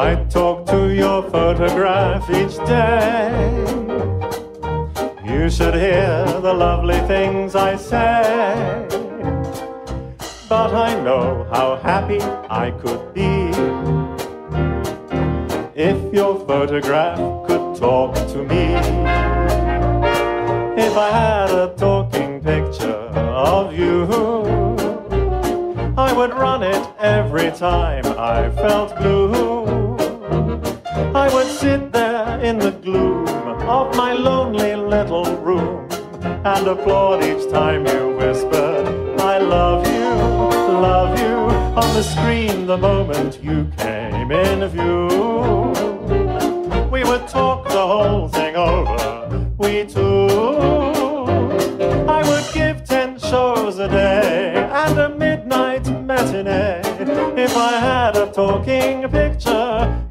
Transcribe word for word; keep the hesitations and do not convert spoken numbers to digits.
I'd talk to your photograph each day. You should hear the lovely things I say. But I know how happy I could be if your photograph could talk to me. If I had a talking picture of you, I would run it every time I felt blue. I would sit there in the gloom of my lonely little room and applaud each time you whispered, I love you, love you, on the screen the moment you came in view. We would talk the whole thing over, we two. I would give ten shows a day and a midnight matinee if I had a talking picture